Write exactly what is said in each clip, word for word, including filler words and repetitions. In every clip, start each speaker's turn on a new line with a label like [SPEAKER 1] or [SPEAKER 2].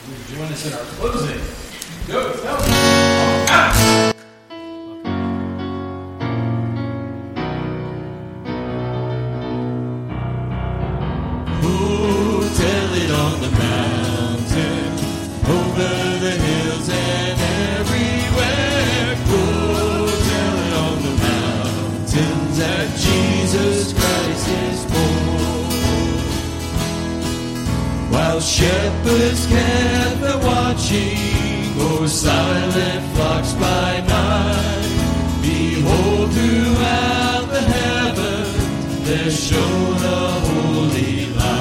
[SPEAKER 1] Join us in our closing. Go, tell me. Oh, ah.
[SPEAKER 2] Oh, tell it on the mountain, over the hills and everywhere. Oh, tell it on the mountains that Jesus Christ is born. While shepherds kept the watching o'er silent flocks by night, behold, throughout the heavens there shone a holy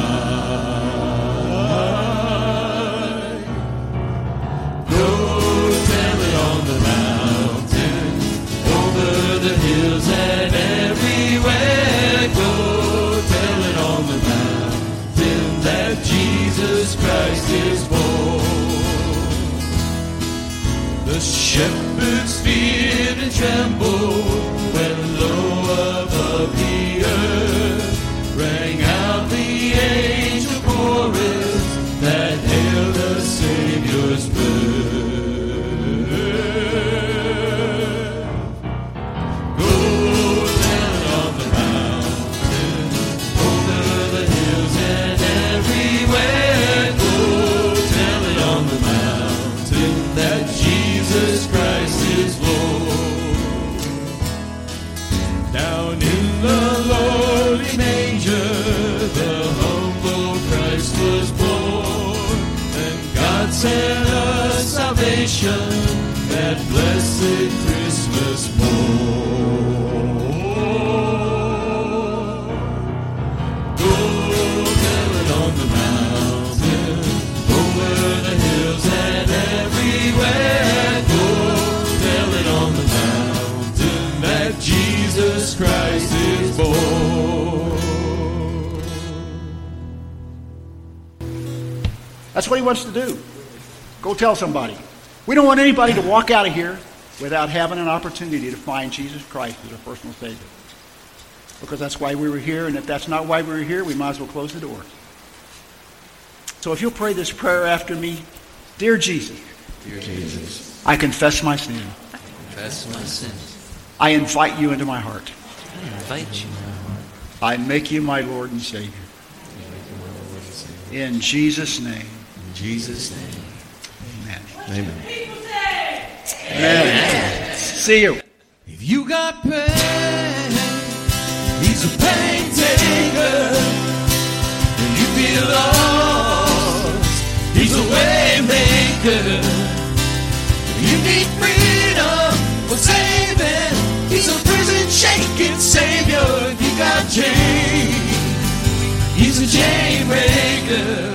[SPEAKER 2] light. Go tell it on the mountain, over the hills and everywhere. Go tell it on the mountain that Jesus Christ is born. The shepherds feared and trembled when low above the earth rang out the angel chorus that hailed the Savior's birth. Go tell it on the mountain, over the hills and everywhere. Go tell it on the mountain that Jesus Christ is Lord. Down in the lowly manger, the humble Christ was born, and God sent us salvation that blessed Christmas morn. Go tell it on the mountain, over the hills and everywhere. Go tell it on the mountain that Jesus Christ is born.
[SPEAKER 3] That's what he wants to do. Go tell somebody. We don't want anybody to walk out of here without having an opportunity to find Jesus Christ as our personal Savior. Because that's why we were here, and if that's not why we were here, we might as well close the door. So if you'll pray this prayer after me. Dear Jesus,
[SPEAKER 2] Dear Jesus,
[SPEAKER 3] I confess my sin.
[SPEAKER 2] confess my sins.
[SPEAKER 3] I invite you into my heart.
[SPEAKER 2] I invite you now.
[SPEAKER 3] I make you my Lord and Savior. In Jesus' name.
[SPEAKER 2] In Jesus' name.
[SPEAKER 3] Amen.
[SPEAKER 2] Amen.
[SPEAKER 3] Amen. See you.
[SPEAKER 2] If you got pain, he's a pain taker. If you feel lost, he's a way maker. If you need freedom or saving, he's a prison shaking savior. If you got chains, he's a chain breaker.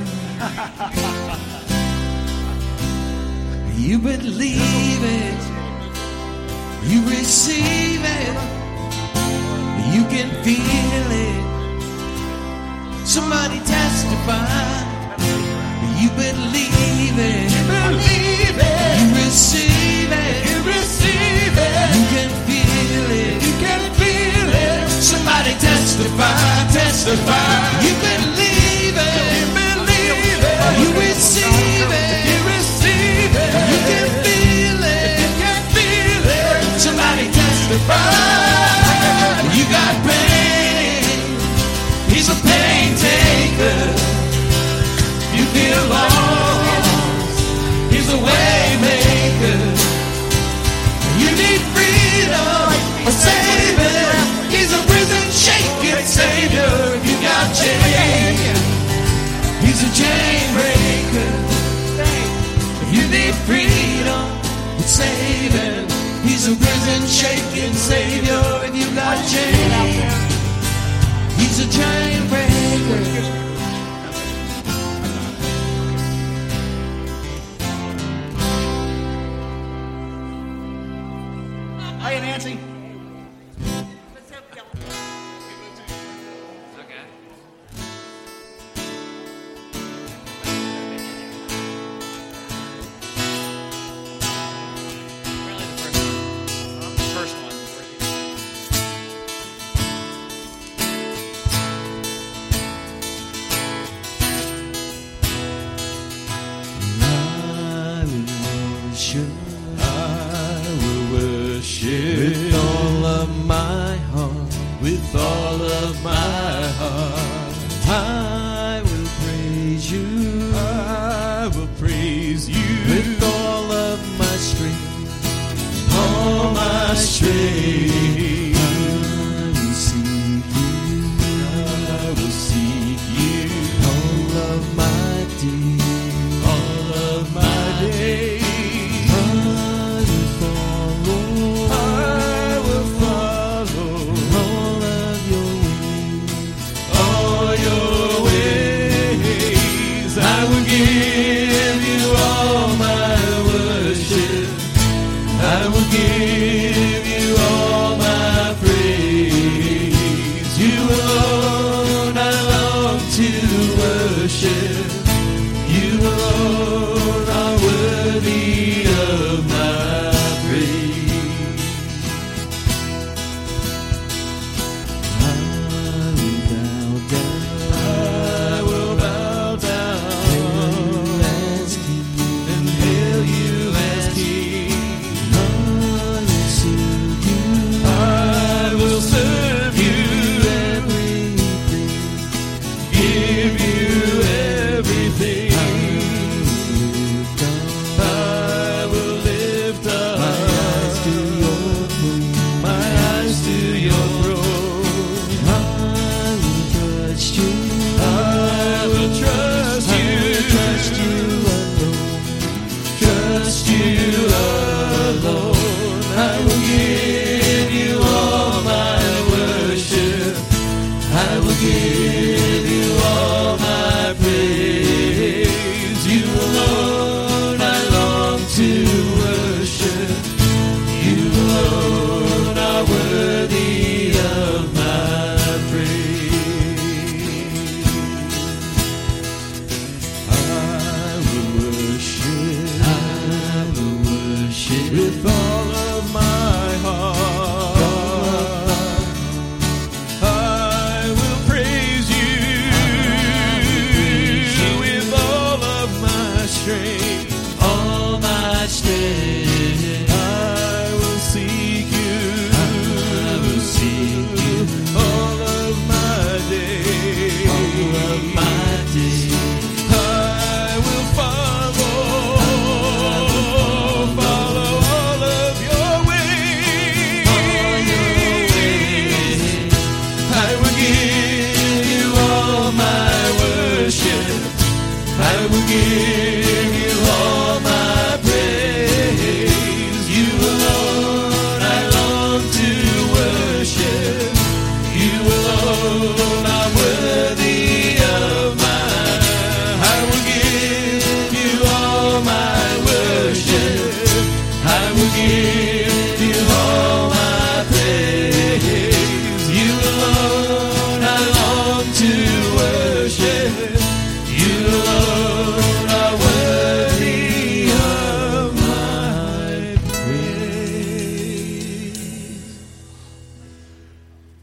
[SPEAKER 2] You believe it, you receive it, you can feel it. Somebody testify. You believe it, you believe it, you receive it, you receive it, you can feel it, you can feel it. Somebody testify, testify. You believe it, you believe it, you receive it, you receive it, you can feel it, you can feel it. Somebody testify. You got pain, he's a pain taker. You feel lost, he's a way maker. You need freedom, a savior. He's a prison shaking savior. You got chains, he's a chain breaker. You need freedom, a savior. He's a prison shaking savior. If you got chains, he's a chain breaker.
[SPEAKER 3] Hi, Nancy.
[SPEAKER 2] worship.
[SPEAKER 4] I will worship
[SPEAKER 2] With all of my heart,
[SPEAKER 4] with all of my heart.
[SPEAKER 2] I will praise you.
[SPEAKER 4] I will praise you
[SPEAKER 2] With all of my strength,
[SPEAKER 4] all my strength.
[SPEAKER 2] I will seek you.
[SPEAKER 4] I will seek you
[SPEAKER 2] All of my days,
[SPEAKER 4] all of my days.
[SPEAKER 2] I will follow.
[SPEAKER 4] I will follow
[SPEAKER 2] all of your ways.
[SPEAKER 4] all your ways. I will give you all my worship. I will give you all my praise. You alone I long to worship. You alone are worthy of my praise.
[SPEAKER 2] I will bow down.
[SPEAKER 4] I will bow down
[SPEAKER 2] As King.
[SPEAKER 4] and hail you as King.
[SPEAKER 2] I will serve you.
[SPEAKER 4] I will serve you,
[SPEAKER 2] Everything.
[SPEAKER 4] give you everything.
[SPEAKER 2] I will lift up
[SPEAKER 4] I will lift up
[SPEAKER 2] my eyes to your throne.
[SPEAKER 4] my eyes to your throne.
[SPEAKER 2] I will trust you.
[SPEAKER 4] I will trust
[SPEAKER 2] I
[SPEAKER 4] you,
[SPEAKER 2] will trust you alone.
[SPEAKER 4] trust you alone. I will give you all my worship. I will give you all my praise. You alone I long to worship. You alone are worthy of my praise. I will worship. I will worship with all of my heart. I will praise you with all of my strength.
[SPEAKER 2] All my strength.
[SPEAKER 4] I will seek you.
[SPEAKER 2] I will seek you.
[SPEAKER 4] All of my days.
[SPEAKER 2] All of my days.
[SPEAKER 4] I will follow, follow all of your ways.
[SPEAKER 2] All your ways.
[SPEAKER 4] I will give you all my worship. I will give you all my praise. You alone I long to worship. You alone are worthy